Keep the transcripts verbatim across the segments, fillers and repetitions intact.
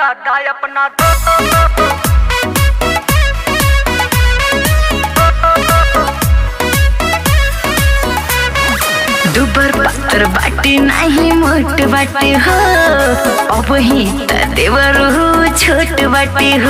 कराता अपना दुबर पातर बाटी नाही मोट बाटी हो, अब ही त देवर हो छोट बाटी हो,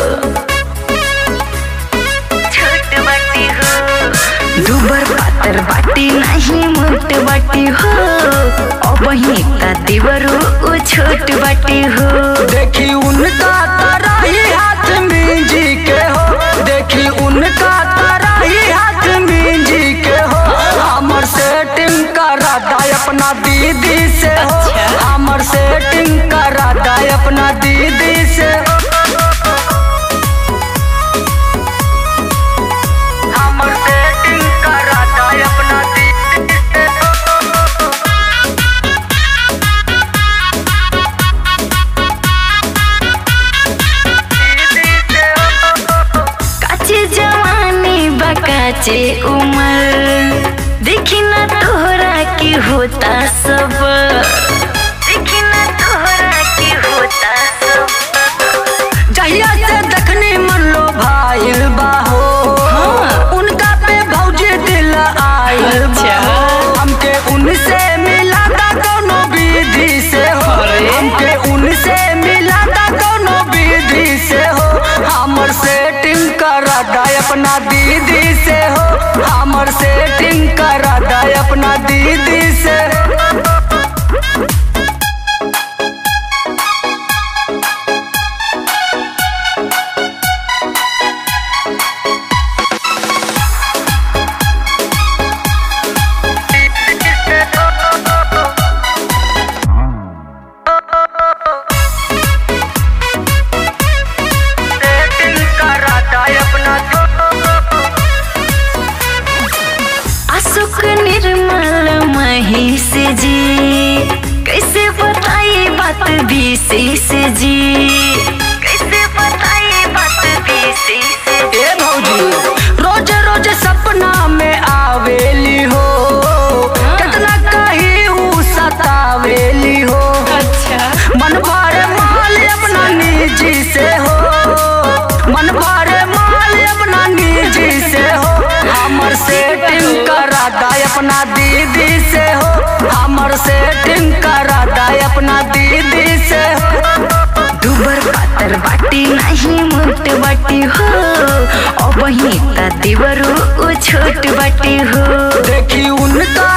छोट बाटी हो। दुबर पातर बाटी नहीं मोट बाटी हो, अब ही त देवर हो छोट बाटी हो। देखी उनका तराई हाथ में जी के हो, देखी उनका तराई हाथ में जी के हो। हमर सेटिंग कराता अपना दीदी से हो, हमर सेटिंग कराता अपना दीदी से हो, हमर सेटिंग कराता अपना दीदी से हो। काचे जवानी बकाचे उमर, देखी ना तोहरा की होता सब, देखी ना तोहरा की होता सब। जहिया से देखने मन लो भाईल बाहो, हाँ। उनका पे भौजी दिल आयल बाहो, हमके उनसे मिला था कोनो विधि से हो, हमके उनसे मिला था कोनो विधि से हो। हमर सेटिंग कराता अपना दीदी से हो, हमर सेटिंग कराता अपना दीदी से हो। अशोक निर्मल महेश जी, कैसे बताई बात विशेष जी, कैसे बताई बात विशेष। ए भौजी रोज रोज सपना में आवेली हो, कितना कही ऊ सतावेली हो। अच्छा मन भरे माल अपना निजी से हो, मन भरे माल अपना निजी से हो। हमर सेटिंग कराता अपना दीदी से हो, हमर सेटिंग कराता अपना दीदी से हो। दुबर पातर बाटी नहीं मोट बाटी हो, अब ही त देवर हो छोट बाटी हो। देखी उनका